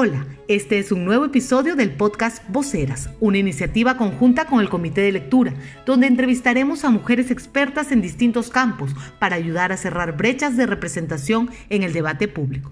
Hola, este es un nuevo episodio del podcast Voceras, una iniciativa conjunta con el Comité de Lectura, donde entrevistaremos a mujeres expertas en distintos campos para ayudar a cerrar brechas de representación en el debate público.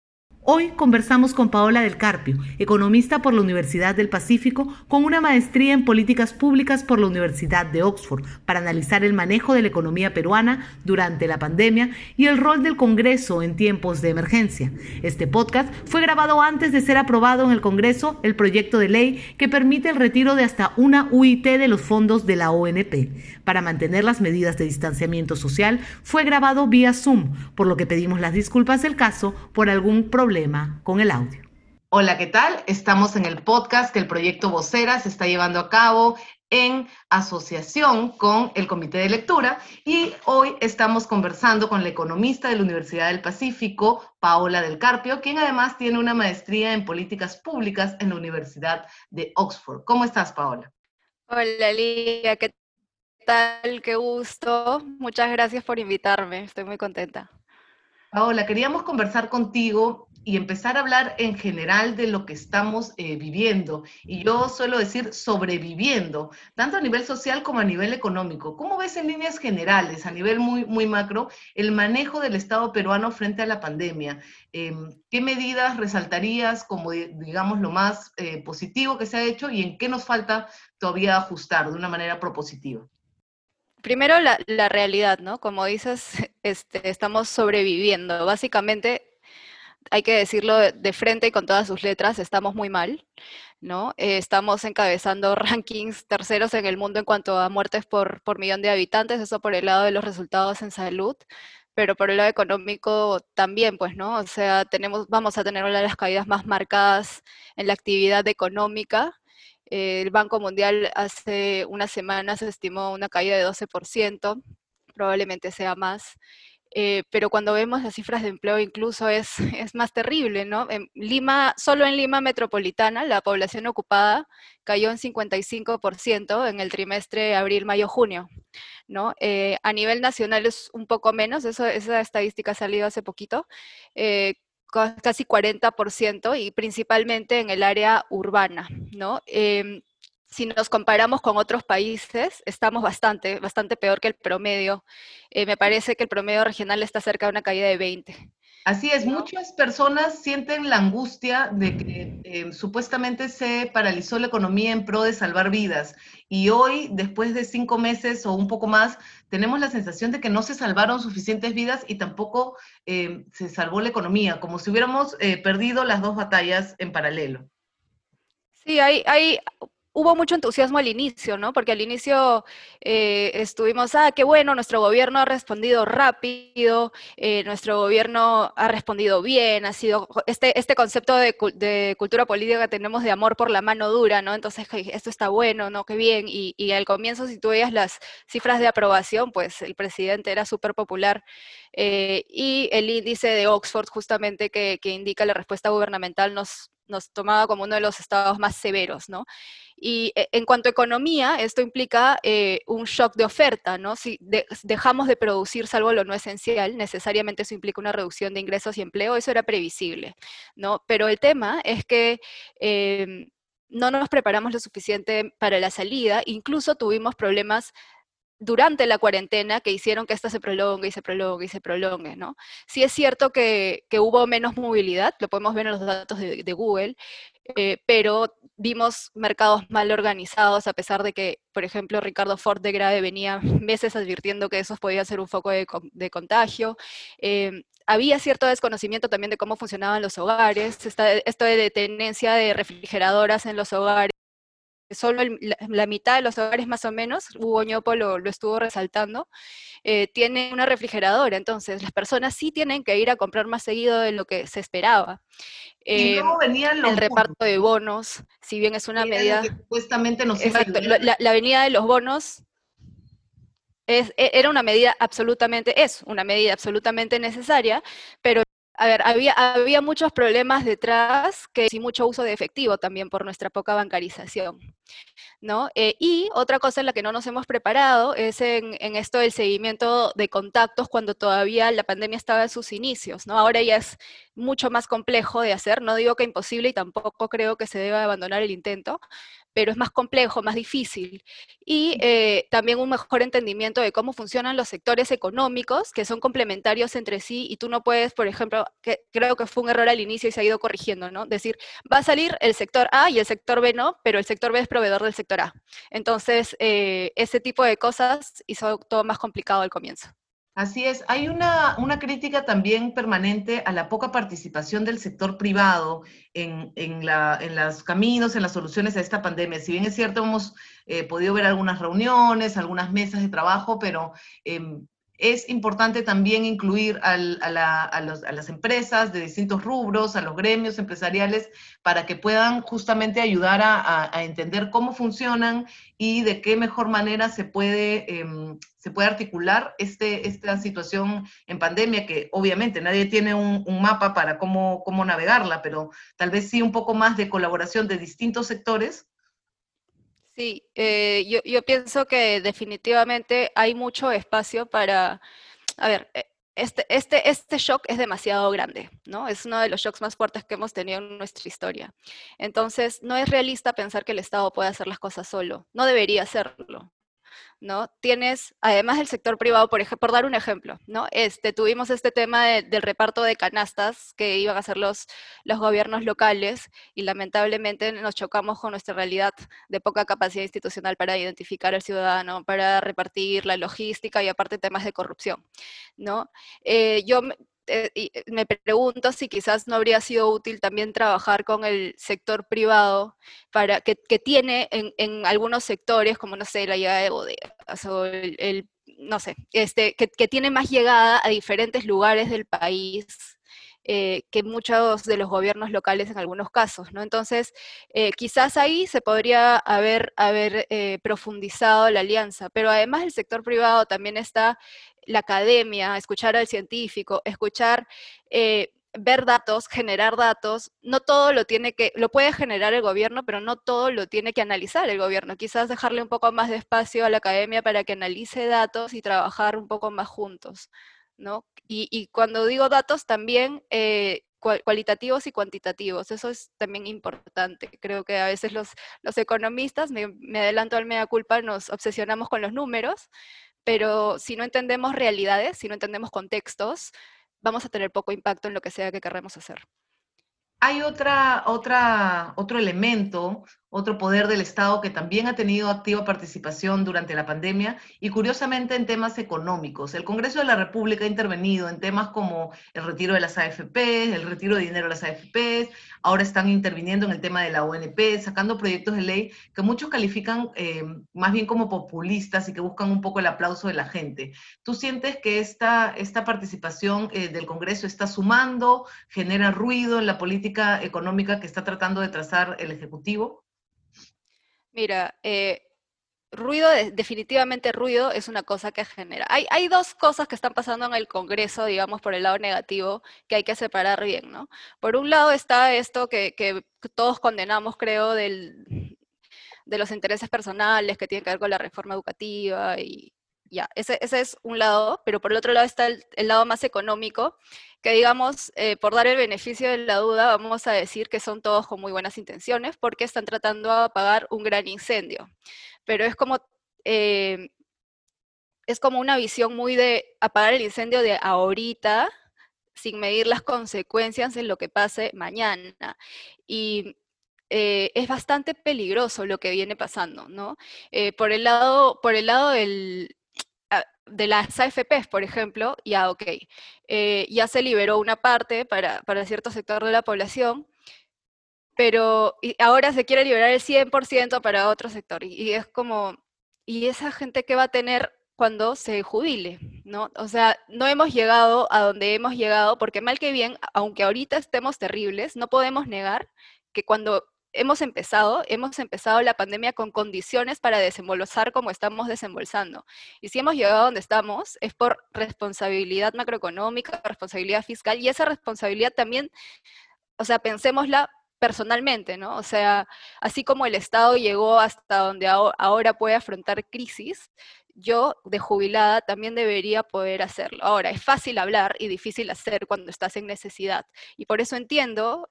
Hoy conversamos con Paola del Carpio, economista por la Universidad del Pacífico, con una maestría en políticas públicas por la Universidad de Oxford, para analizar el manejo de la economía peruana durante la pandemia y el rol del Congreso en tiempos de emergencia. Este podcast fue grabado antes de ser aprobado en el Congreso el proyecto de ley que permite el retiro de hasta una UIT de los fondos de la ONP. Para mantener las medidas de distanciamiento social, fue grabado vía Zoom, por lo que pedimos las disculpas del caso por algún problema con el audio. Hola, ¿qué tal? Estamos en el podcast que el proyecto Voceras se está llevando a cabo en asociación con el Comité de Lectura y hoy estamos conversando con la economista de la Universidad del Pacífico, Paola del Carpio, quien además tiene una maestría en políticas públicas en la Universidad de Oxford. ¿Cómo estás, Paola? Hola, Lidia, ¿qué tal? Qué gusto. Muchas gracias por invitarme. Estoy muy contenta. Paola, queríamos conversar contigo y empezar a hablar en general de lo que estamos viviendo. Y yo suelo decir sobreviviendo, tanto a nivel social como a nivel económico. ¿Cómo ves en líneas generales, a nivel muy macro, el manejo del Estado peruano frente a la pandemia? ¿Qué medidas resaltarías como, digamos, lo más positivo que se ha hecho y en qué nos falta todavía ajustar de una manera propositiva? Primero, la realidad, ¿no? Como dices, estamos sobreviviendo. Básicamente, hay que decirlo de frente y con todas sus letras, estamos muy mal, ¿no? Estamos encabezando rankings terceros en el mundo en cuanto a muertes por millón de habitantes, eso por el lado de los resultados en salud, pero por el lado económico también, pues, ¿no? O sea, vamos a tener una de las caídas más marcadas en la actividad económica. El Banco Mundial hace unas semanas estimó una caída de 12%, probablemente sea más. Pero cuando vemos las cifras de empleo incluso es más terrible, ¿no? En Lima, solo en Lima metropolitana, la población ocupada cayó en 55% en el trimestre abril, mayo, junio, ¿no? A nivel nacional es un poco menos, esa estadística ha salido hace poquito, casi 40% y principalmente en el área urbana, ¿no? Si nos comparamos con otros países, estamos bastante peor que el promedio. Me parece que el promedio regional está cerca de una caída de 20. Así es, ¿No? muchas personas sienten la angustia de que supuestamente se paralizó la economía en pro de salvar vidas y hoy, después de 5 meses o un poco más, tenemos la sensación de que no se salvaron suficientes vidas y tampoco se salvó la economía, como si hubiéramos perdido las dos batallas en paralelo. Sí, hubo mucho entusiasmo al inicio, ¿no? Porque al inicio estuvimos, qué bueno, nuestro gobierno ha respondido rápido, nuestro gobierno ha respondido bien, ha sido este concepto de cultura política que tenemos de amor por la mano dura, ¿no? Entonces, esto está bueno, ¿no? Qué bien. Y al comienzo, si tú veías las cifras de aprobación, pues el presidente era súper popular. Y el índice de Oxford, justamente, que indica la respuesta gubernamental, nos tomaba como uno de los estados más severos, ¿no? Y en cuanto a economía, esto implica un shock de oferta, ¿no? Si dejamos de producir salvo lo no esencial, necesariamente eso implica una reducción de ingresos y empleo, eso era previsible, ¿no? Pero el tema es que no nos preparamos lo suficiente para la salida, incluso tuvimos problemas durante la cuarentena que hicieron que esta se prolongue y se prolongue y se prolongue, ¿no? Sí es cierto que hubo menos movilidad, lo podemos ver en los datos de Google, pero vimos mercados mal organizados, a pesar de que, por ejemplo, Ricardo Ford de Grave venía meses advirtiendo que eso podía ser un foco de contagio. Había cierto desconocimiento también de cómo funcionaban los hogares, esto de tenencia de refrigeradoras en los hogares. Solo la mitad de los hogares más o menos, Hugo Ñopo lo estuvo resaltando, tiene una refrigeradora, entonces las personas sí tienen que ir a comprar más seguido de lo que se esperaba. Y luego venían El los bonos, reparto de bonos, si bien es una que era lo medida, que supuestamente nos iba a exacto, ayudar. la venida de los bonos era una medida absolutamente necesaria, pero a ver, había muchos problemas detrás, que sí mucho uso de efectivo también por nuestra poca bancarización. ¿no? Y otra cosa en la que no nos hemos preparado es en esto del seguimiento de contactos cuando todavía la pandemia estaba en sus inicios, ¿no? Ahora ya es mucho más complejo de hacer, no digo que imposible y tampoco creo que se deba abandonar el intento, pero es más complejo, más difícil. Y también un mejor entendimiento de cómo funcionan los sectores económicos, que son complementarios entre sí, y tú no puedes, por ejemplo, que creo que fue un error al inicio y se ha ido corrigiendo, ¿no? Decir, va a salir el sector A y el sector B no, pero el sector B es proveedor del sector A. Entonces, ese tipo de cosas hizo todo más complicado al comienzo. Así es, hay una crítica también permanente a la poca participación del sector privado en los caminos, en las soluciones a esta pandemia. Si bien es cierto, hemos podido ver algunas reuniones, algunas mesas de trabajo, pero es importante también incluir a las empresas de distintos rubros, a los gremios empresariales, para que puedan justamente ayudar a entender cómo funcionan y de qué mejor manera se puede articular esta situación en pandemia, que obviamente nadie tiene un mapa para cómo navegarla, pero tal vez sí un poco más de colaboración de distintos sectores. Sí, yo pienso que definitivamente hay mucho espacio para, a ver, este shock es demasiado grande, ¿no? Es uno de los shocks más fuertes que hemos tenido en nuestra historia. Entonces, no es realista pensar que el Estado puede hacer las cosas solo. No debería hacerlo. ¿No? Tienes, además del sector privado, por ejemplo, por dar un ejemplo, ¿no? Tuvimos este tema del reparto de canastas que iban a hacer los gobiernos locales y lamentablemente nos chocamos con nuestra realidad de poca capacidad institucional para identificar al ciudadano, para repartir la logística y aparte temas de corrupción, ¿no? Yo me pregunto si quizás no habría sido útil también trabajar con el sector privado para que tiene en algunos sectores, como no sé, la llegada de bodegas o no sé, que tiene más llegada a diferentes lugares del país. Que muchos de los gobiernos locales en algunos casos, ¿no? Entonces, quizás ahí se podría haber profundizado la alianza, pero además el sector privado también está la academia, escuchar al científico, escuchar, ver datos, generar datos, no todo lo puede generar el gobierno, pero no todo lo tiene que analizar el gobierno. Quizás dejarle un poco más de espacio a la academia para que analice datos y trabajar un poco más juntos, ¿no? Y cuando digo datos también cualitativos y cuantitativos, eso es también importante. Creo que a veces los economistas, me adelanto al mea culpa, nos obsesionamos con los números, pero si no entendemos realidades, si no entendemos contextos, vamos a tener poco impacto en lo que sea que queramos hacer. Hay otro elemento, otro poder del Estado que también ha tenido activa participación durante la pandemia y curiosamente en temas económicos. El Congreso de la República ha intervenido en temas como el retiro de las AFP, el retiro de dinero de las AFP, ahora están interviniendo en el tema de la ONP, sacando proyectos de ley que muchos califican más bien como populistas y que buscan un poco el aplauso de la gente. ¿Tú sientes que esta participación del Congreso está sumando, genera ruido en la política económica que está tratando de trazar el Ejecutivo? Mira, ruido, definitivamente ruido es una cosa que genera. Hay dos cosas que están pasando en el Congreso, digamos, por el lado negativo, que hay que separar bien, ¿no? Por un lado está esto que todos condenamos, creo, de los intereses personales que tienen que ver con la reforma educativa y ya, ese es un lado, pero por el otro lado está el lado más económico, que digamos, por dar el beneficio de la duda, vamos a decir que son todos con muy buenas intenciones, porque están tratando de apagar un gran incendio. Pero eh, es como una visión muy de apagar el incendio de ahorita, sin medir las consecuencias de lo que pase mañana. Y es bastante peligroso lo que viene pasando, ¿no? Por el lado de las AFPs, por ejemplo, ya ok, ya se liberó una parte para cierto sector de la población, pero ahora se quiere liberar el 100% para otro sector. Y es como, ¿y esa gente qué va a tener cuando se jubile? ¿No? O sea, no hemos llegado a donde hemos llegado, porque mal que bien, aunque ahorita estemos terribles, no podemos negar que cuando hemos empezado la pandemia con condiciones para desembolsar como estamos desembolsando. Y si hemos llegado a donde estamos, es por responsabilidad macroeconómica, responsabilidad fiscal, y esa responsabilidad también, o sea, pensémosla, personalmente, ¿no? O sea, así como el Estado llegó hasta donde ahora puede afrontar crisis, yo de jubilada también debería poder hacerlo. Ahora, es fácil hablar y difícil hacer cuando estás en necesidad. Y por eso entiendo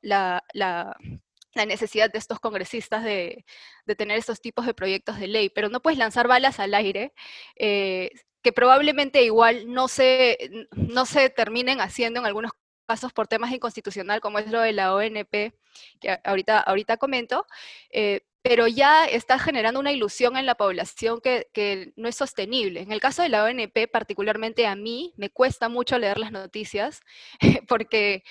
la necesidad de estos congresistas de tener estos tipos de proyectos de ley, pero no puedes lanzar balas al aire que probablemente igual no se terminen haciendo en algunos casos por temas inconstitucional, como es lo de la ONP, que ahorita comento, pero ya está generando una ilusión en la población que no es sostenible. En el caso de la ONP, particularmente a mí, me cuesta mucho leer las noticias, porque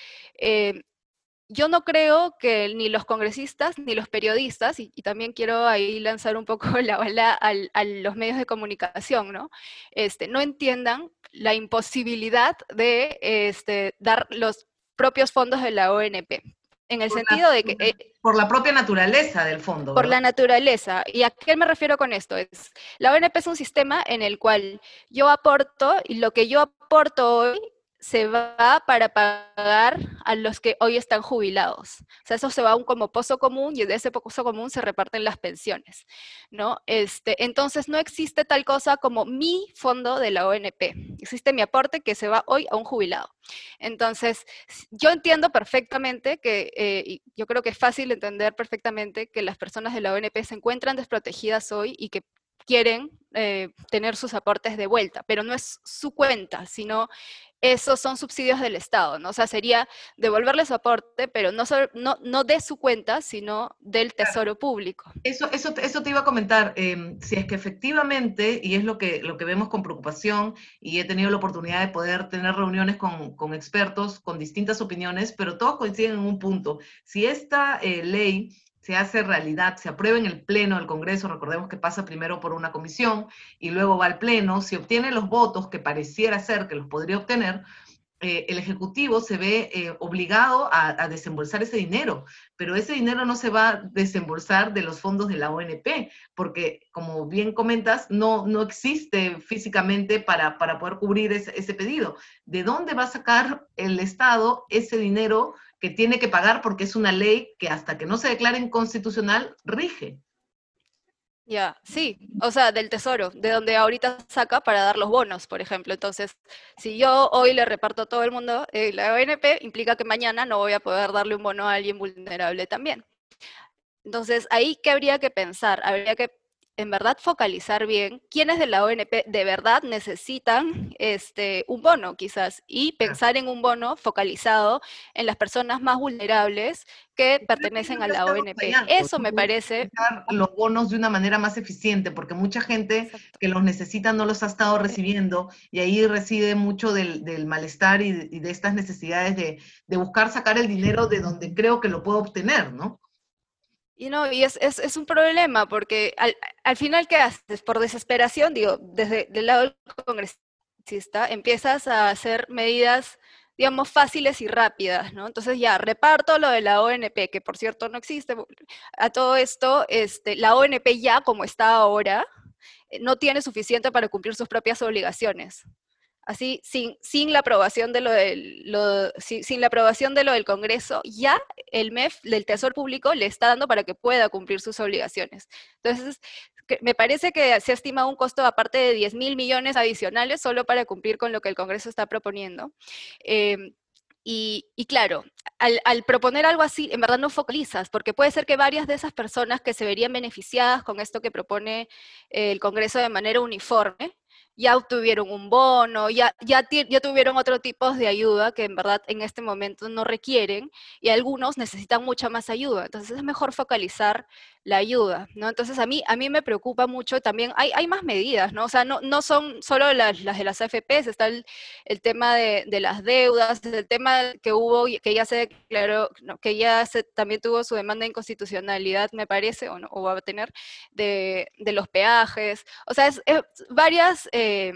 yo no creo que ni los congresistas ni los periodistas, y también quiero ahí lanzar un poco la bala a los medios de comunicación, ¿no? No entiendan la imposibilidad de dar los propios fondos de la ONP. En el sentido de que... por la propia naturaleza del fondo, por ¿verdad? la naturaleza. ¿Y a qué me refiero con esto? La ONP es un sistema en el cual yo aporto y lo que yo aporto hoy se va para pagar a los que hoy están jubilados. O sea, eso se va a un como pozo común y de ese pozo común se reparten las pensiones, ¿no? Entonces no existe tal cosa como mi fondo de la ONP. Existe mi aporte que se va hoy a un jubilado. Entonces, yo entiendo perfectamente y yo creo que es fácil entender perfectamente que las personas de la ONP se encuentran desprotegidas hoy y que quieren tener sus aportes de vuelta, pero no es su cuenta, sino esos son subsidios del Estado, ¿no? O sea, sería devolverle su aporte, pero no de su cuenta, sino del tesoro público. Eso te iba a comentar, si es que efectivamente, y es lo que vemos con preocupación, y he tenido la oportunidad de poder tener reuniones con expertos con distintas opiniones, pero todos coinciden en un punto. Si esta ley se hace realidad, se aprueba en el Pleno del Congreso, recordemos que pasa primero por una comisión y luego va al Pleno, si obtiene los votos que pareciera ser que los podría obtener, el Ejecutivo se ve obligado a desembolsar ese dinero, pero ese dinero no se va a desembolsar de los fondos de la ONP, porque como bien comentas, no existe físicamente para poder cubrir ese pedido. ¿De dónde va a sacar el Estado ese dinero que tiene que pagar porque es una ley que hasta que no se declare inconstitucional rige? Ya, sí, o sea, del tesoro, de donde ahorita saca para dar los bonos, por ejemplo. Entonces, si yo hoy le reparto a todo el mundo la ONP, implica que mañana no voy a poder darle un bono a alguien vulnerable también. Entonces, ahí, ¿qué habría que pensar? Habría que, en verdad, focalizar bien quiénes de la ONP de verdad necesitan un bono, quizás, y pensar en un bono focalizado en las personas más vulnerables que pertenecen a la ONP. Eso me parece... los bonos de una manera más eficiente, porque mucha gente Exacto. que los necesita no los ha estado recibiendo y ahí reside mucho del malestar y de estas necesidades de buscar sacar el dinero de donde creo que lo puedo obtener, ¿no? Y no, y es un problema, porque al final, ¿qué haces? Por desesperación, digo, desde el lado del congresista, empiezas a hacer medidas, digamos, fáciles y rápidas, ¿no? Entonces ya, reparto lo de la ONP, que por cierto no existe. A todo esto, la ONP ya, como está ahora, no tiene suficiente para cumplir sus propias obligaciones. Así, sin la aprobación de sin la aprobación de lo del Congreso, ya el MEF del Tesoro Público le está dando para que pueda cumplir sus obligaciones. Entonces, me parece que se ha estimado un costo aparte de 10.000 millones adicionales solo para cumplir con lo que el Congreso está proponiendo. Y claro, al proponer algo así, en verdad no focalizas, porque puede ser que varias de esas personas que se verían beneficiadas con esto que propone el Congreso de manera uniforme, ya obtuvieron un bono, ya tuvieron otro tipo de ayuda que en verdad en este momento no requieren, y algunos necesitan mucha más ayuda. Entonces es mejor focalizar la ayuda, ¿no? Entonces a mí me preocupa mucho también, hay más medidas, ¿no? O sea, no son solo las de las AFPs, está el tema de las deudas, el tema que hubo, que ya se declaró, no, que ya también tuvo su demanda de inconstitucionalidad, me parece, no, o va a tener, de los peajes. O sea, varias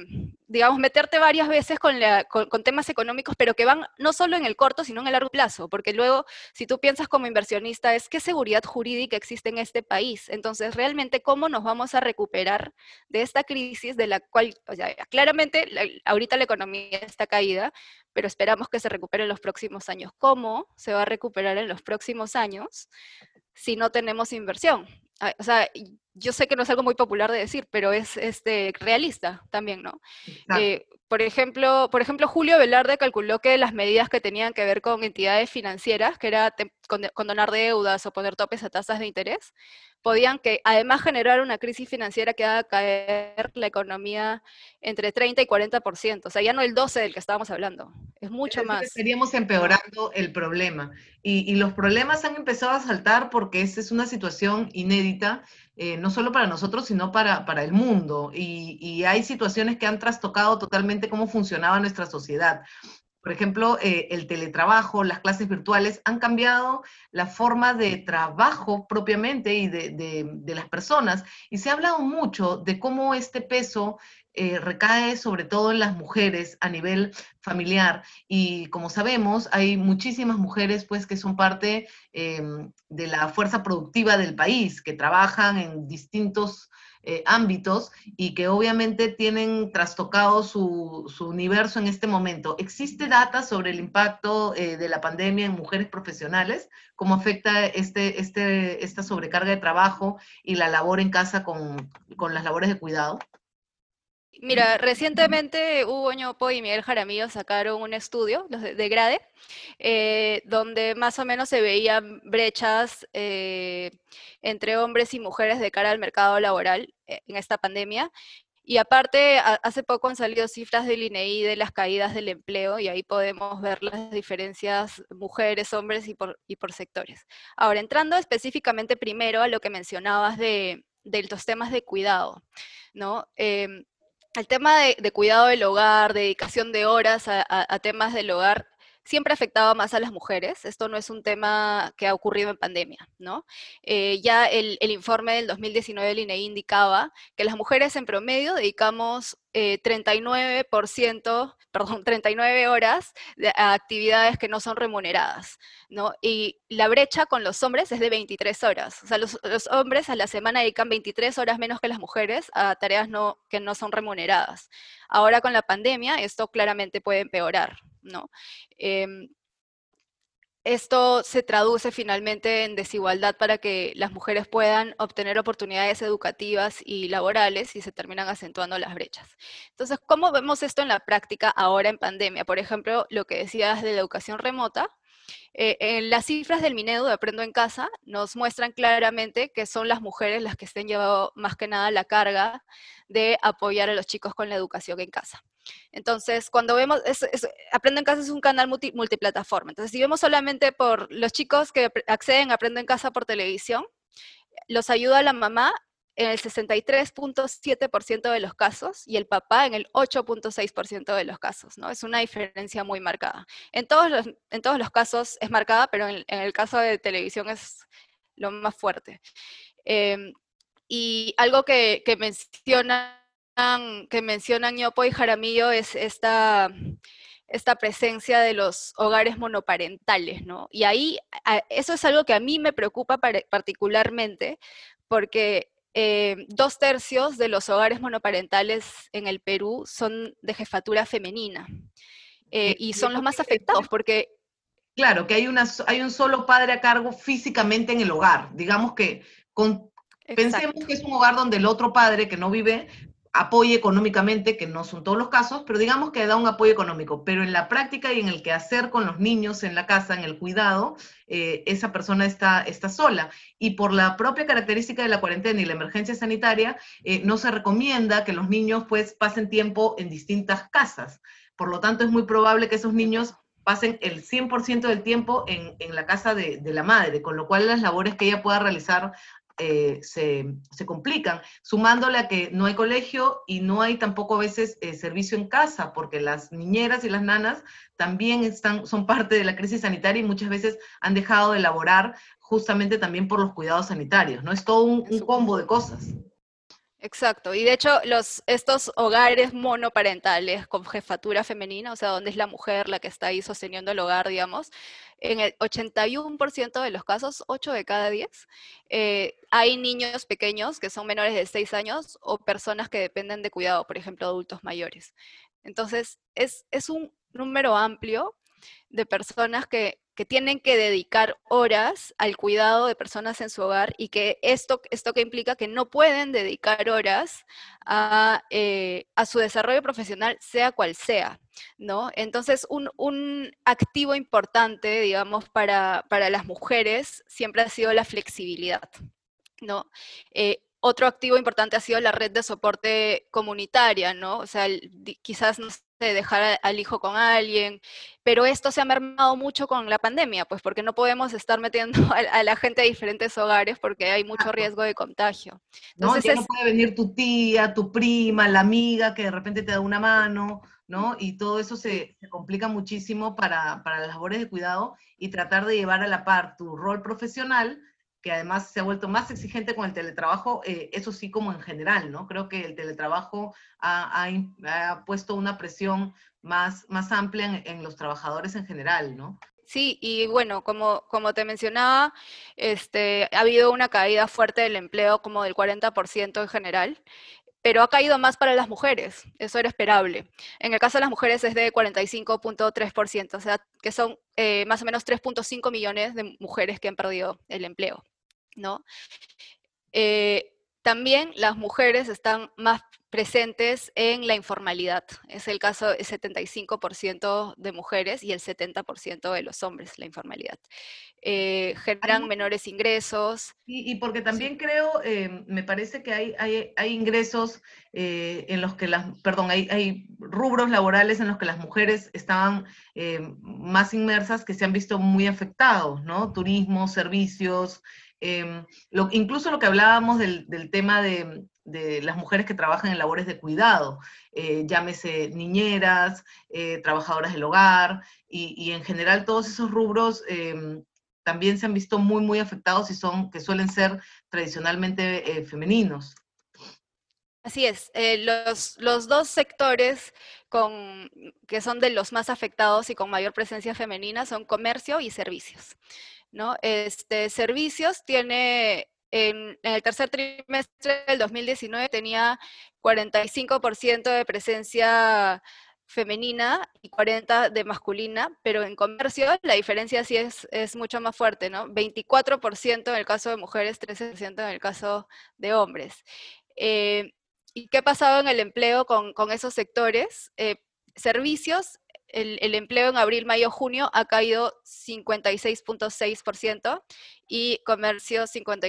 digamos, meterte varias veces con temas económicos, pero que van no solo en el corto, sino en el largo plazo, porque luego, si tú piensas como inversionista, es qué seguridad jurídica existe en este país. Entonces, realmente, ¿cómo nos vamos a recuperar de esta crisis de la cual, o sea, claramente, ahorita la economía está caída, pero esperamos que se recupere en los próximos años? ¿Cómo se va a recuperar en los próximos años si no tenemos inversión? O sea, yo sé que no es algo muy popular de decir, pero es realista también, ¿no? Exacto. Por ejemplo, Julio Velarde calculó que las medidas que tenían que ver con entidades financieras, que era condonar deudas o poner topes a tasas de interés, podían que además generar una crisis financiera que haga caer la economía entre 30 y 40%. O sea, ya no el 12 del que estábamos hablando, es Es mucho decir, más, estaríamos ¿no? empeorando el problema. Y los problemas han empezado a saltar porque esta es una situación inédita, no solo para nosotros, sino para el mundo. Y hay situaciones que han trastocado totalmente cómo funcionaba nuestra sociedad. Por ejemplo, el teletrabajo, las clases virtuales han cambiado la forma de trabajo propiamente y de las personas. Y se ha hablado mucho de cómo este peso recae sobre todo en las mujeres a nivel familiar. Y como sabemos, hay muchísimas mujeres pues, que son parte de la fuerza productiva del país, que trabajan en distintos ámbitos y que obviamente tienen trastocado su universo en este momento. ¿Existe data sobre el impacto de la pandemia en mujeres profesionales? ¿Cómo afecta esta sobrecarga de trabajo y la labor en casa con las labores de cuidado? Mira, recientemente Hugo Ñopo y Miguel Jaramillo sacaron un estudio, los de Grade, donde más o menos se veían brechas entre hombres y mujeres de cara al mercado laboral en esta pandemia. Y aparte, hace poco han salido cifras del INEI de las caídas del empleo y ahí podemos ver las diferencias mujeres, hombres y por sectores. Ahora, entrando específicamente primero a lo que mencionabas de los temas de cuidado, ¿no? El tema de cuidado del hogar, dedicación de horas a temas del hogar, siempre afectaba más a las mujeres. Esto no es un tema que ha ocurrido en pandemia, ¿no? Ya el informe del 2019 del INEI indicaba que las mujeres en promedio dedicamos 39%, perdón, 39 horas a actividades que no son remuneradas, ¿no? Y la brecha con los hombres es de 23 horas. O sea, los hombres a la semana dedican 23 horas menos que las mujeres a tareas que no son remuneradas. Ahora con la pandemia esto claramente puede empeorar, ¿no? Eh, Esto se traduce finalmente en desigualdad para que las mujeres puedan obtener oportunidades educativas y laborales y se terminan acentuando las brechas. Entonces, ¿cómo vemos esto en la práctica ahora en pandemia? Por ejemplo, lo que decías de la educación remota, en las cifras del Minedu de Aprendo en Casa nos muestran claramente que son las mujeres las que estén llevando más que nada la carga de apoyar a los chicos con la educación en casa. Entonces, cuando vemos, Aprendo en Casa es un canal multiplataforma. Entonces, si vemos solamente por los chicos que acceden a Aprendo en Casa por televisión, los ayuda la mamá en el 63.7% de los casos y el papá en el 8.6% de los casos, ¿no? Es una diferencia muy marcada. En todos los casos es marcada, pero en el caso de televisión es lo más fuerte. Eh, y algo que mencionan Ñopo y Jaramillo es esta presencia de los hogares monoparentales, ¿no? Y ahí, eso es algo que a mí me preocupa particularmente, porque 2/3 de los hogares monoparentales en el Perú son de jefatura femenina, y Y son eso los más quiere afectados decir, porque, claro, que hay un solo padre a cargo físicamente en el hogar. Digamos que pensemos exacto, que es un hogar donde el otro padre que no vive apoye económicamente, que no son todos los casos, pero digamos que da un apoyo económico. Pero en la práctica y en el quehacer con los niños en la casa, en el cuidado, esa persona está sola. Y por la propia característica de la cuarentena y la emergencia sanitaria, no se recomienda que los niños pues pasen tiempo en distintas casas. Por lo tanto, es muy probable que esos de niños acuerdo. pasen el 100% del tiempo la casa de la madre, con lo cual las labores que ella pueda realizar se complican, sumándole a que no hay colegio y no hay tampoco a veces servicio en casa, porque las niñeras y las nanas también son parte de la crisis sanitaria y muchas veces han dejado de laborar justamente también por los cuidados sanitarios, ¿no? Es todo un combo de cosas. Exacto, y de hecho estos hogares monoparentales con jefatura femenina, o sea, donde es la mujer la que está ahí sosteniendo el hogar, digamos, en el 81% de los casos, 8 de cada 10, hay niños pequeños que son menores de 6 años o personas que dependen de cuidado, por ejemplo, adultos mayores. Entonces, es un número amplio de personas que tienen que dedicar horas al cuidado de personas en su hogar y que esto que implica que no pueden dedicar horas a su desarrollo profesional, sea cual sea, ¿no? Entonces, un activo importante, digamos, para las mujeres siempre ha sido la flexibilidad, ¿no? Otro activo importante ha sido la red de soporte comunitaria, ¿no? O sea, quizás, no sé, dejar al hijo con alguien, pero esto se ha mermado mucho con la pandemia, pues porque no podemos estar metiendo a la gente a diferentes hogares porque hay mucho Exacto. riesgo de contagio. ¿No? Entonces Ya no es, puede venir tu tía, tu prima, la amiga que de repente te da una mano, ¿no? Y todo eso sí, se complica muchísimo para las labores de cuidado y tratar de llevar a la par tu rol profesional, que además se ha vuelto más exigente con el teletrabajo, eso sí como en general, ¿no? Creo que el teletrabajo ha puesto una presión más amplia en los trabajadores en general, ¿no? sí, y bueno, como te mencionaba, ha habido una caída fuerte del empleo como del 40% en general, pero ha caído más para las mujeres, eso era esperable. En el caso de las mujeres es de 45.3%, o sea, que son más o menos 3.5 millones de mujeres que han perdido el empleo, ¿no? Eh, También las mujeres están más presentes en la informalidad. Es el caso del 75% de mujeres y el 70% de los hombres, la informalidad. Generan menores ingresos. Y porque Sí. también creo, me parece que hay ingresos en los que perdón, hay rubros laborales en los que las mujeres estaban más inmersas que se han visto muy afectados, ¿no? Turismo, servicios, incluso lo que hablábamos del tema de las mujeres que trabajan en labores de cuidado, llámese niñeras, trabajadoras del hogar, y en general todos esos rubros también se han visto muy afectados y que suelen ser tradicionalmente femeninos. Así es, los dos sectores que son de los más afectados y con mayor presencia femenina son comercio y servicios, ¿no? Servicios tiene, en el tercer trimestre del 2019 tenía 45% de presencia femenina y 40% de masculina, pero en comercio la diferencia sí es mucho más fuerte, ¿no? 24% en el caso de mujeres, 13% en el caso de hombres. Eh, ¿Y qué ha pasado en el empleo con esos sectores? Servicios, el empleo en abril, mayo, junio ha caído 56.6% y comercio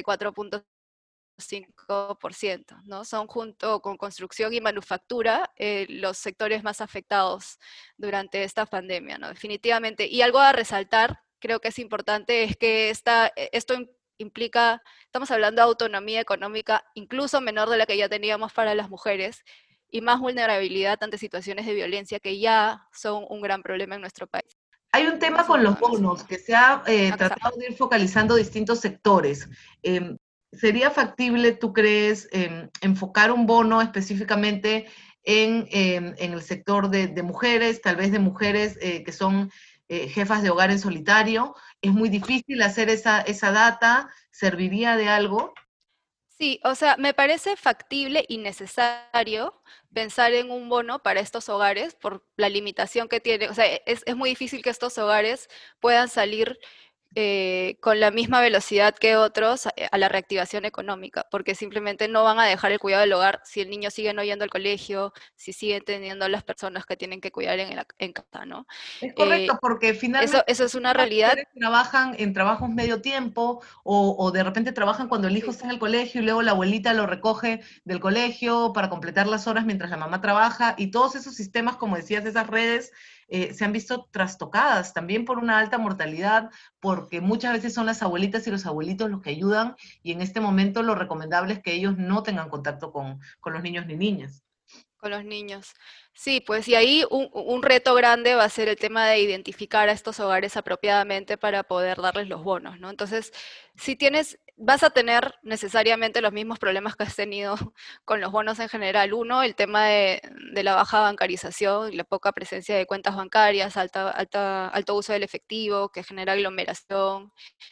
54.5%, ¿no? Son junto con construcción y manufactura los sectores más afectados durante esta pandemia, ¿no? Definitivamente. Y algo a resaltar, creo que es importante, es que esto implica, estamos hablando de autonomía económica incluso menor de la que ya teníamos para las mujeres y más vulnerabilidad ante situaciones de violencia que ya son un gran problema en nuestro país, Hay un ¿no? tema con los bonos que se ha Acá. tratado de ir focalizando distintos sectores. ¿Sería factible, tú crees, enfocar un bono específicamente en el sector de mujeres, tal vez de mujeres que son jefas de hogar en solitario? ¿Es muy difícil hacer esa data? ¿Serviría de algo? Sí, o sea, me parece factible y necesario pensar en un bono para estos hogares por la limitación que tiene. O sea, es muy difícil que estos hogares puedan salir con la misma velocidad que otros a la reactivación económica, porque simplemente no van a dejar el cuidado del hogar si el niño sigue no yendo al colegio, si siguen teniendo las personas que tienen que cuidar en casa, ¿no? Es Eh, correcto, porque eso, finalmente eso es una las realidad. mujeres trabajan en trabajos medio tiempo o de repente trabajan cuando el hijo Sí. está en el colegio y luego la abuelita lo recoge del colegio para completar las horas mientras la mamá trabaja y todos esos sistemas, como decías, esas redes se han visto trastocadas también por una alta mortalidad, porque muchas veces son las abuelitas y los abuelitos los que ayudan y en este momento lo recomendable es que ellos no tengan contacto con los niños ni niñas. Con los niños. Sí, pues y ahí un reto grande va a ser el tema de identificar a estos hogares apropiadamente para poder darles los bonos, ¿no? Entonces, si tienes vas a tener necesariamente los mismos problemas que has tenido con los bonos en general. Uno, el tema de la baja bancarización, la poca presencia de cuentas bancarias, alto uso del efectivo, que genera aglomeración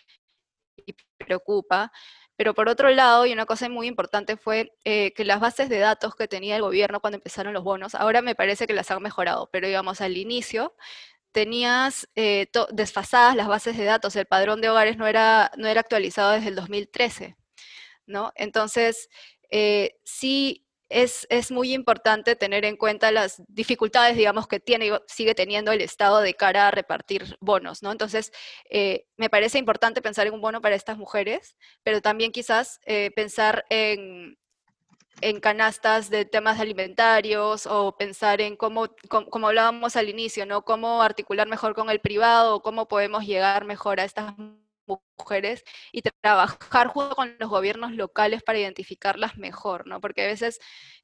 y preocupa. Pero por otro lado, y una cosa muy importante fue que las bases de datos que tenía el gobierno cuando empezaron los bonos, ahora me parece que las han mejorado, pero digamos al inicio tenías desfasadas las bases de datos, el padrón de hogares no era actualizado desde el 2013, ¿no? Entonces, sí es muy importante tener en cuenta las dificultades, digamos, que sigue teniendo el Estado de cara a repartir bonos, ¿no? Entonces, me parece importante pensar en un bono para estas mujeres, pero también quizás pensar en canastas de temas alimentarios o pensar en como hablábamos al inicio, ¿no? Cómo articular mejor con el privado, cómo podemos llegar mejor a estas mujeres y trabajar junto con los gobiernos locales para identificarlas mejor, ¿no? Porque a veces,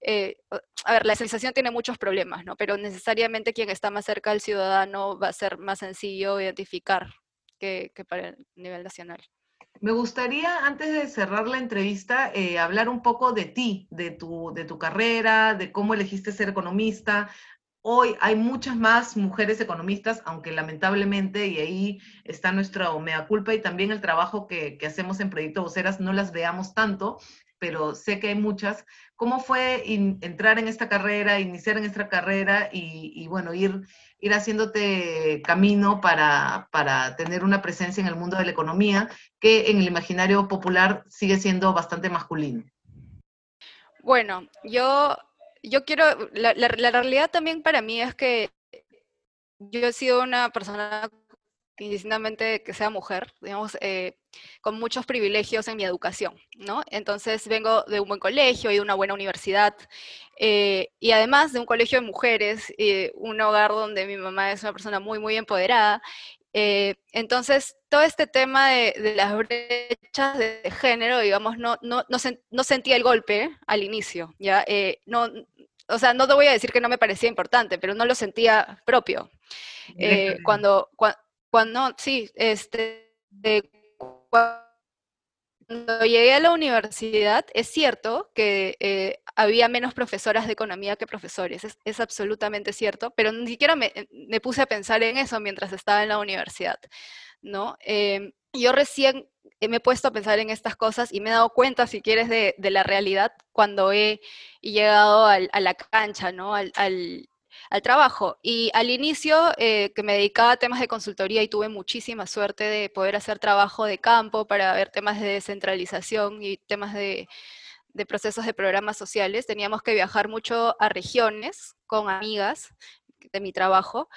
a ver, la sensación tiene muchos problemas, ¿no? Pero necesariamente quien está más cerca del ciudadano va a ser más sencillo identificar que para el nivel nacional. Me gustaría, antes de cerrar la entrevista, hablar un poco de ti, de tu carrera, de cómo elegiste ser economista. Hoy hay muchas más mujeres economistas, aunque lamentablemente, y ahí está nuestra mea culpa y también el trabajo que hacemos en Proyecto Voceras, no las veamos tanto, pero sé que hay muchas. ¿Cómo fue entrar en esta carrera, iniciar en esta carrera y bueno, ir haciéndote camino para tener una presencia en el mundo de la economía, que en el imaginario popular sigue siendo bastante masculino? Bueno, yo quiero, la realidad también para mí es que yo he sido una persona, indistintamente que sea mujer, digamos, con muchos privilegios en mi educación, ¿no? Entonces vengo de un buen colegio y de una buena universidad, y además de un colegio de mujeres, un hogar donde mi mamá es una persona muy, muy empoderada. Entonces, todo este tema de las brechas de género, digamos, no sentía el golpe al inicio, ¿ya? No, o sea, no te voy a decir que no me parecía importante, pero no lo sentía propio. Directamente. Cuando, sí, cuando llegué a la universidad, es cierto que había menos profesoras de economía que profesores, es absolutamente cierto, pero ni siquiera me puse a pensar en eso mientras estaba en la universidad, ¿no? Yo recién me he puesto a pensar en estas cosas y me he dado cuenta, si quieres, de la realidad cuando he llegado a la cancha, ¿no? Al trabajo. Y al inicio, que me dedicaba a temas de consultoría y tuve muchísima suerte de poder hacer trabajo de campo para ver temas de descentralización y temas de procesos de programas sociales, teníamos que viajar mucho a regiones con amigas de mi trabajo,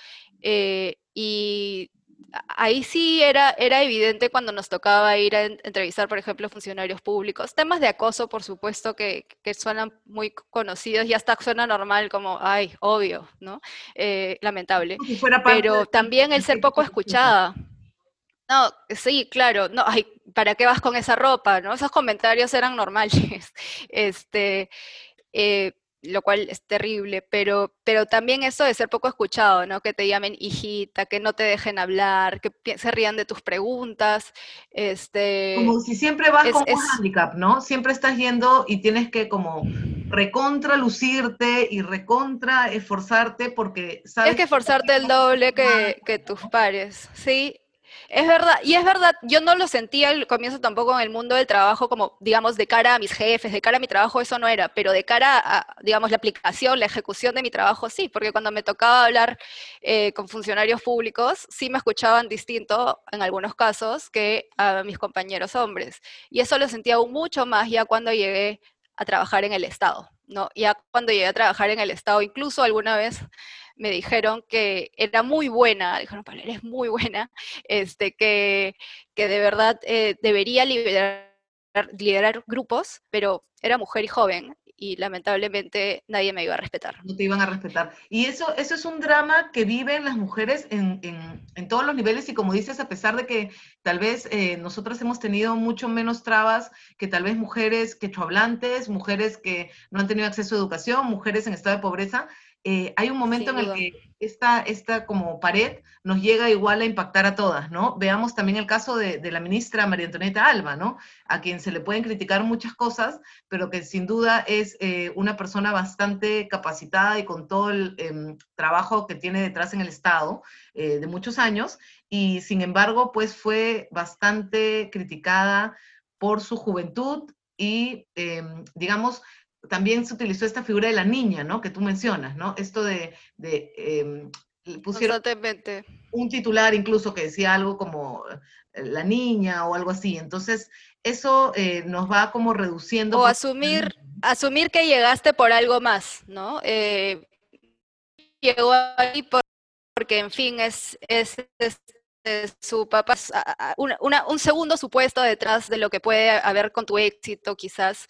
y ahí sí era evidente cuando nos tocaba ir a entrevistar, por ejemplo, funcionarios públicos. Temas de acoso, por supuesto, que suenan muy conocidos y hasta suena normal como, ay, obvio, ¿no? Lamentable. Como si fuera parte Pero también el del ser proceso poco constitucional. escuchada. No, sí, claro, no, ay, ¿para qué vas con esa ropa? ¿No? Esos comentarios eran normales, este, eh, lo cual es terrible, pero también eso de ser poco escuchado, ¿no? Que te llamen hijita, que no te dejen hablar, que se rían de tus preguntas, Como si siempre vas con un es hándicap, ¿no? Siempre estás yendo y tienes que como recontra lucirte y recontra esforzarte porque Tienes sabes que que esforzarte el doble que tus pares, ¿sí? Es verdad, y es verdad, yo no lo sentía al comienzo tampoco en el mundo del trabajo como, digamos, de cara a mis jefes, de cara a mi trabajo eso no era, pero de cara a, digamos, la aplicación, la ejecución de mi trabajo sí, porque cuando me tocaba hablar con funcionarios públicos, sí me escuchaban distinto en algunos casos que a mis compañeros hombres. Y eso lo sentía aún mucho más ya cuando llegué a trabajar en el Estado, ¿no? Ya cuando llegué a trabajar en el Estado, incluso alguna vez me dijeron que era muy buena, dijeron, Paula, eres muy buena, que de verdad debería liderar grupos, pero era mujer y joven, y lamentablemente nadie me iba a respetar. no te iban a respetar. Y eso es un drama que viven las mujeres en todos los niveles y como dices, a pesar de que tal vez nosotras hemos tenido mucho menos trabas que tal vez mujeres quechohablantes, mujeres que no han tenido acceso a educación, mujeres en estado de pobreza, hay un momento sin en el duda. que esta como pared nos llega igual a impactar a todas, ¿no? Veamos también el caso de la ministra María Antonieta Alba, ¿no? A quien se le pueden criticar muchas cosas, pero que sin duda es una persona bastante capacitada y con todo el trabajo que tiene detrás en el Estado de muchos años, y sin embargo, pues fue bastante criticada por su juventud y, digamos, también se utilizó esta figura de la niña, ¿no? Que tú mencionas, ¿no? Esto pusieron Constantemente. un titular incluso que decía algo como la niña o algo así. Entonces, eso nos va como reduciendo O asumir que llegaste por algo más, ¿no? Llegó ahí porque, en fin, es su papá, un segundo supuesto detrás de lo que puede haber con tu éxito, quizás.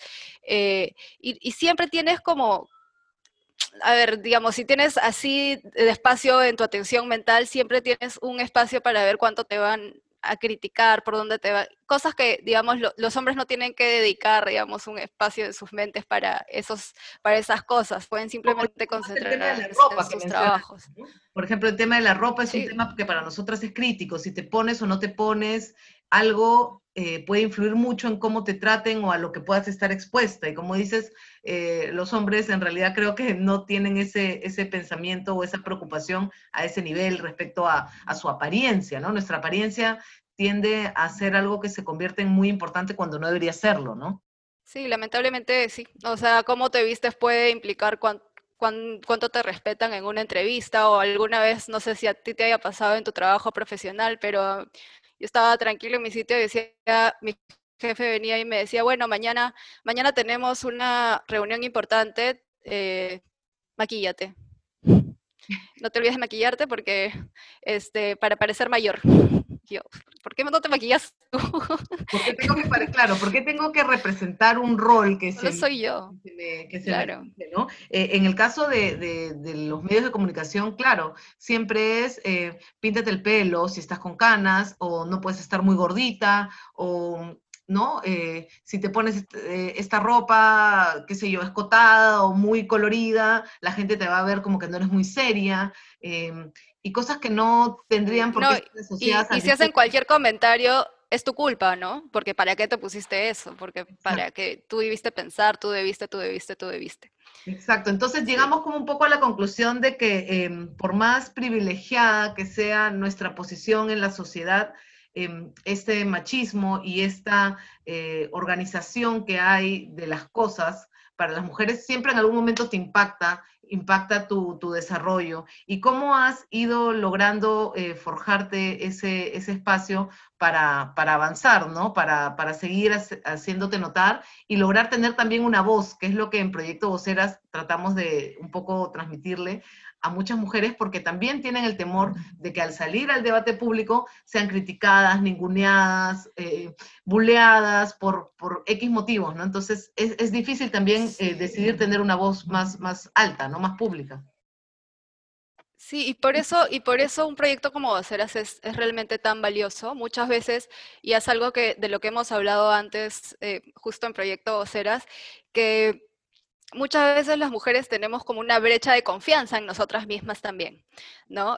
Y siempre tienes como, a ver, digamos, si tienes así de espacio en tu atención mental, siempre tienes un espacio para ver cuánto te van a criticar, por dónde te va, cosas que, digamos, los hombres no tienen que dedicar, digamos, un espacio de sus mentes para esas cosas, pueden como simplemente el tema de la concentrarse en ropa que sus mencionas, trabajos. ¿no? Por ejemplo, el tema de la ropa es un Sí, tema que para nosotras es crítico. Si te pones o no te pones, algo puede influir mucho en cómo te traten o a lo que puedas estar expuesta. Y como dices, los hombres en realidad creo que no tienen ese pensamiento o esa preocupación a ese nivel respecto a su apariencia, ¿no? Nuestra apariencia tiende a ser algo que se convierte en muy importante cuando no debería serlo, ¿no? sí, lamentablemente sí. O sea, cómo te vistes puede implicar cuánto te respetan en una entrevista o alguna vez, no sé si a ti te haya pasado en tu trabajo profesional, pero yo estaba tranquilo en mi sitio y decía, mi jefe venía y me decía, bueno, mañana tenemos una reunión importante, maquíllate. No te olvides de maquillarte porque, para parecer mayor. Yo, ¿por qué no te maquillas tú? Porque tengo que, claro, porque tengo que representar un rol Solo soy yo, que se me claro. exige, ¿no? En el caso de los medios de comunicación, claro, siempre es píntate el pelo si estás con canas, o no puedes estar muy gordita, o ¿no? Si te pones esta ropa, qué sé yo, escotada o muy colorida, la gente te va a ver como que no eres muy seria, y cosas que no tendrían por qué No, estar y, asociadas y al si hacen discurso. cualquier comentario, es tu culpa, ¿no? Porque ¿para qué te pusiste eso? Porque para Exacto. que tú debiste pensar, tú debiste. Exacto, entonces Sí. llegamos como un poco a la conclusión de que por más privilegiada que sea nuestra posición en la sociedad, este machismo y esta organización que hay de las cosas para las mujeres siempre en algún momento te impacta tu desarrollo. ¿Y cómo has ido logrando forjarte ese espacio para avanzar, ¿no? Para seguir haciéndote notar y lograr tener también una voz, que es lo que en Proyecto Voceras tratamos de un poco transmitirle a muchas mujeres, porque también tienen el temor de que al salir al debate público sean criticadas, ninguneadas, buleadas por X motivos, ¿no? Entonces es difícil también decidir tener una voz más alta, ¿no? Más pública. Sí, y por eso un proyecto como Voceras es realmente tan valioso. Muchas veces, y es algo de lo que hemos hablado antes, justo en Proyecto Voceras, que muchas veces las mujeres tenemos como una brecha de confianza en nosotras mismas también, ¿no?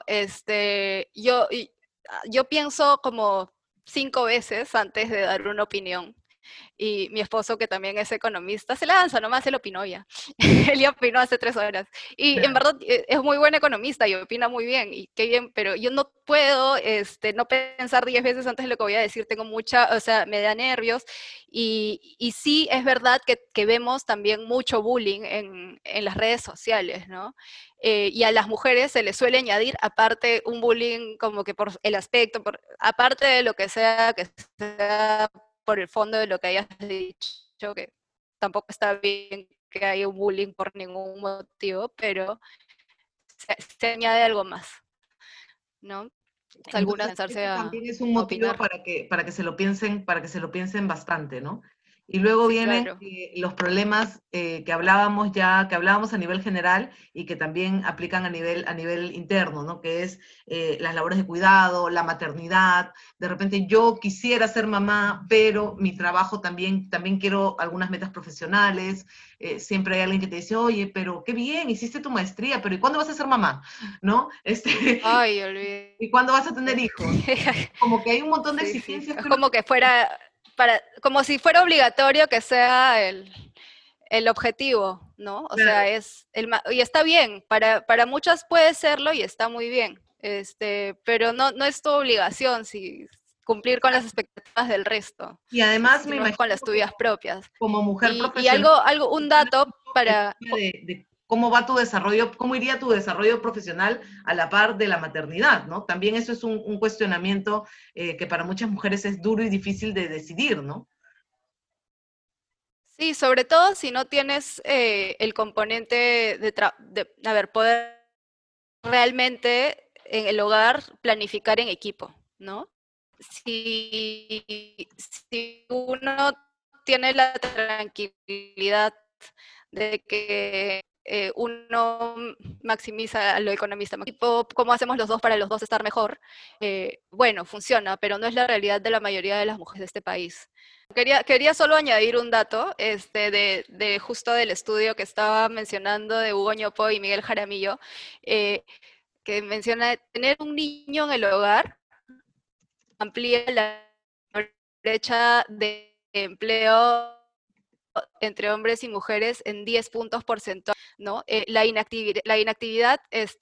Yo pienso como 5 veces antes de dar una opinión. Y mi esposo, que también es economista, se lanza nomás, él opinó ya. Él ya opinó hace 3 horas. Y en verdad es muy buen economista y opina muy bien, y qué bien, pero yo no puedo no pensar 10 veces antes de lo que voy a decir, tengo o sea, me da nervios. Y sí es verdad que vemos también mucho bullying en las redes sociales, ¿no? Y a las mujeres se les suele añadir, aparte, un bullying como que por el aspecto, aparte de lo que sea por el fondo de lo que hayas dicho, que tampoco está bien que haya un bullying por ningún motivo, pero se añade algo más, ¿no? Algunas Entonces, lanzarse este a también es un motivo opinar. para que se lo piensen bastante, ¿no? Y luego Sí, vienen claro. los problemas que hablábamos a nivel general y que también aplican a nivel interno, ¿no? Que es las labores de cuidado, la maternidad. De repente yo quisiera ser mamá, pero mi trabajo también quiero algunas metas profesionales. Siempre hay alguien que te dice, oye, pero qué bien, hiciste tu maestría, pero ¿y cuándo vas a ser mamá? ¿No? Ay, olvidé. ¿Y cuándo vas a tener hijos? Como que hay un montón de Sí, sí. exigencias Es que uno... como que fuera, como si fuera obligatorio que sea el objetivo, ¿no? O sea, Claro. y está bien, para muchas puede serlo y está muy bien, pero no es tu obligación si cumplir con las expectativas del resto, Y además me sino con imagino las tuyas propias. como mujer Y profesional, un cuestionas dato mucho el para, tema de cómo va tu desarrollo, cómo iría tu desarrollo profesional a la par de la maternidad, ¿no? También eso es un cuestionamiento que para muchas mujeres es duro y difícil de decidir, ¿no? sí, sobre todo si no tienes el componente a ver, poder realmente en el hogar planificar en equipo, ¿no? Si, si uno tiene la tranquilidad de que uno maximiza lo economista, tipo, ¿cómo hacemos los dos para los dos estar mejor? Bueno, funciona, pero no es la realidad de la mayoría de las mujeres de este país. Quería solo añadir un dato de justo del estudio que estaba mencionando de Hugo Ñopo y Miguel Jaramillo, eh, que menciona tener un niño en el hogar amplía la brecha de empleo entre hombres y mujeres en 10 puntos porcentuales, ¿no? La inactividad,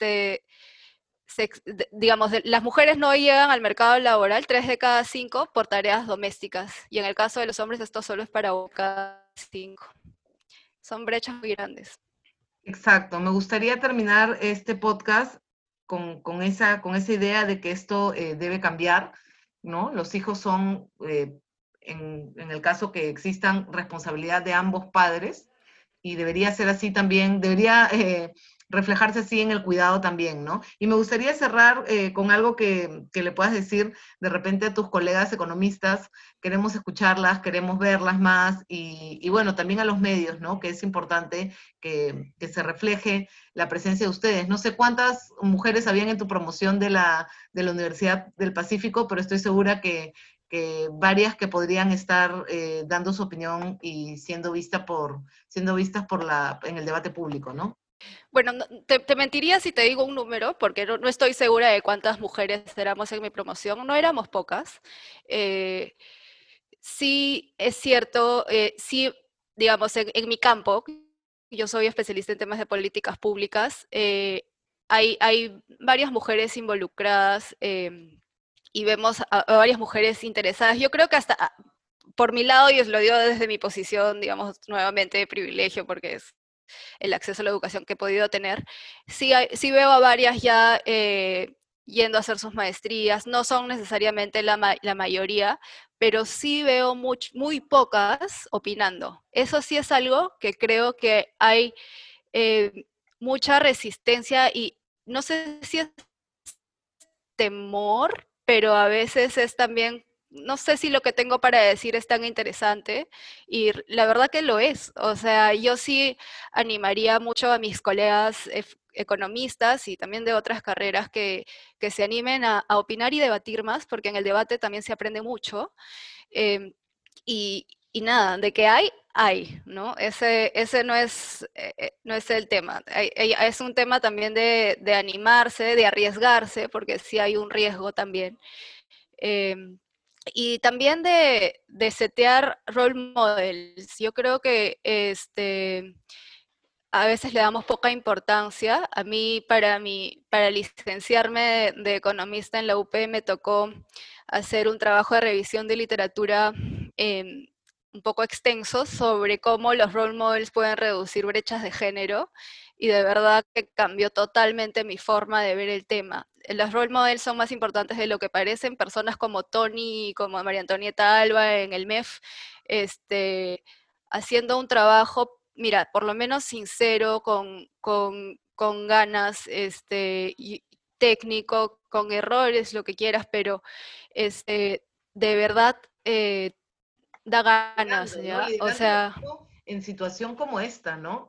digamos, las mujeres no llegan al mercado laboral 3 de cada 5 por tareas domésticas, y en el caso de los hombres esto solo es para 1 de cada 5. Son brechas muy grandes. Exacto. Me gustaría terminar este podcast con esa idea de que esto debe cambiar, ¿no? Los hijos son, en el caso que existan, responsabilidad de ambos padres y debería ser así también, debería reflejarse así en el cuidado también, ¿no? Y me gustaría cerrar con algo que le puedas decir de repente a tus colegas economistas. Queremos escucharlas, queremos verlas más y bueno, también a los medios, ¿no? Que es importante que se refleje la presencia de ustedes. No sé cuántas mujeres habían en tu promoción de la Universidad del Pacífico, pero estoy segura que varias que podrían estar dando su opinión y siendo vistas en el debate público, ¿no? Bueno, te mentiría si te digo un número, porque no estoy segura de cuántas mujeres éramos en mi promoción. No éramos pocas. Eh, sí, es cierto, sí, digamos, en mi campo, yo soy especialista en temas de políticas públicas, hay varias mujeres involucradas y vemos a varias mujeres interesadas. Yo creo que hasta por mi lado, y os lo digo desde mi posición, digamos, nuevamente de privilegio, porque es el acceso a la educación que he podido tener, sí veo a varias ya yendo a hacer sus maestrías, no son necesariamente la mayoría, pero sí veo muy pocas opinando. Eso sí es algo que creo que hay mucha resistencia y no sé si es temor, pero a veces es también, no sé si lo que tengo para decir es tan interesante y la verdad que lo es. O sea, yo sí animaría mucho a mis colegas economistas y también de otras carreras que se animen a opinar y debatir más, porque en el debate también se aprende mucho. Y nada, de que hay, ¿no? Ese no es el tema. Es un tema también de animarse, de arriesgarse, porque sí hay un riesgo también. Eh, y también de setear role models. Yo creo que a veces le damos poca importancia. A mí, para licenciarme de economista en la UP, me tocó hacer un trabajo de revisión de literatura un poco extenso sobre cómo los role models pueden reducir brechas de género, y de verdad que cambió totalmente mi forma de ver el tema. Los role models son más importantes de lo que parecen. Personas como Tony y como María Antonieta Alba en el MEF, haciendo un trabajo, mira, por lo menos sincero, con ganas, y técnico, con errores, lo que quieras, pero de verdad da ganas, liderando, ¿no? ¿ya? O Liderando el sea, equipo en situación como esta, ¿no?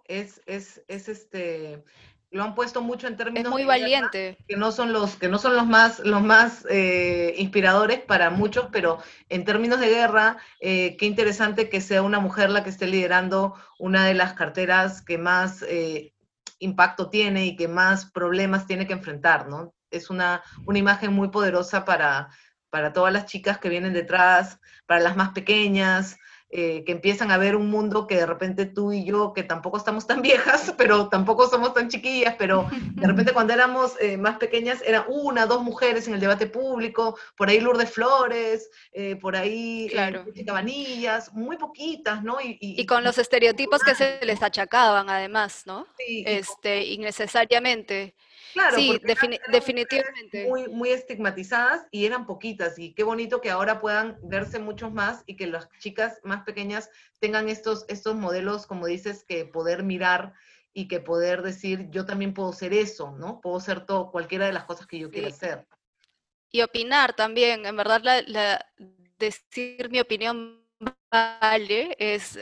Lo han puesto mucho en es términos muy de guerra, valiente. que no son los más inspiradores para muchos, pero en términos de guerra, qué interesante que sea una mujer la que esté liderando una de las carteras que más impacto tiene y que más problemas tiene que enfrentar, ¿no? Es una imagen muy poderosa para todas las chicas que vienen detrás, para las más pequeñas, que empiezan a ver un mundo que de repente tú y yo, que tampoco estamos tan viejas, pero tampoco somos tan chiquillas, pero de repente cuando éramos más pequeñas eran una, dos mujeres en el debate público, por ahí Lourdes Flores, por ahí Claro. Cabanillas, muy poquitas, ¿no? Y con los estereotipos que se les achacaban, además, ¿no? Sí, Innecesariamente. claro, Sí, porque eran mujeres definitivamente. muy estigmatizadas y eran poquitas. Y qué bonito que ahora puedan verse muchos más y que las chicas más pequeñas tengan estos modelos, como dices, que poder mirar y que poder decir, yo también puedo ser eso, ¿no? Puedo ser todo, cualquiera de las cosas que yo quiera Sí. hacer. Y opinar también, en verdad, decir mi opinión vale,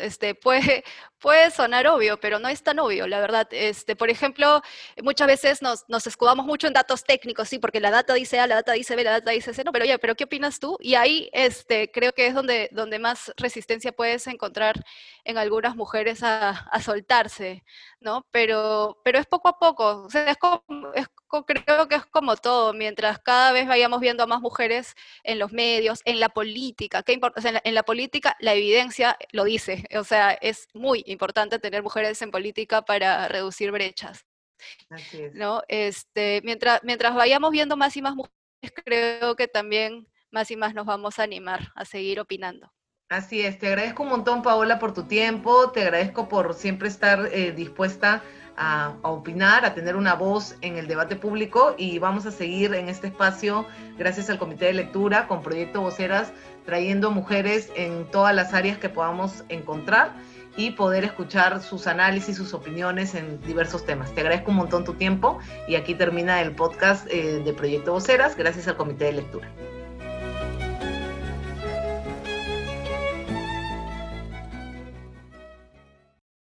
puede sonar obvio, pero no es tan obvio, la verdad. Por ejemplo, muchas veces nos escudamos mucho en datos técnicos, sí, porque la data dice A, la data dice B, la data dice C, no, pero oye, pero ¿qué opinas tú? Y ahí creo que es donde más resistencia puedes encontrar en algunas mujeres a soltarse, ¿no? Pero es poco a poco, o sea, creo que es como todo, mientras cada vez vayamos viendo a más mujeres en los medios, en la política, ¿qué importa? O sea, en la política la evidencia lo dice, o sea, es muy importante tener mujeres en política para reducir brechas, Así es. ¿no? Mientras vayamos viendo más y más mujeres, creo que también más y más nos vamos a animar a seguir opinando. Así es, te agradezco un montón, Paola, por tu tiempo, te agradezco por siempre estar dispuesta a opinar, a tener una voz en el debate público y vamos a seguir en este espacio, gracias al Comité de Lectura, con Proyecto Voceras, trayendo mujeres en todas las áreas que podamos encontrar y poder escuchar sus análisis, sus opiniones en diversos temas. Te agradezco un montón tu tiempo y aquí termina el podcast de Proyecto Voceras, gracias al Comité de Lectura.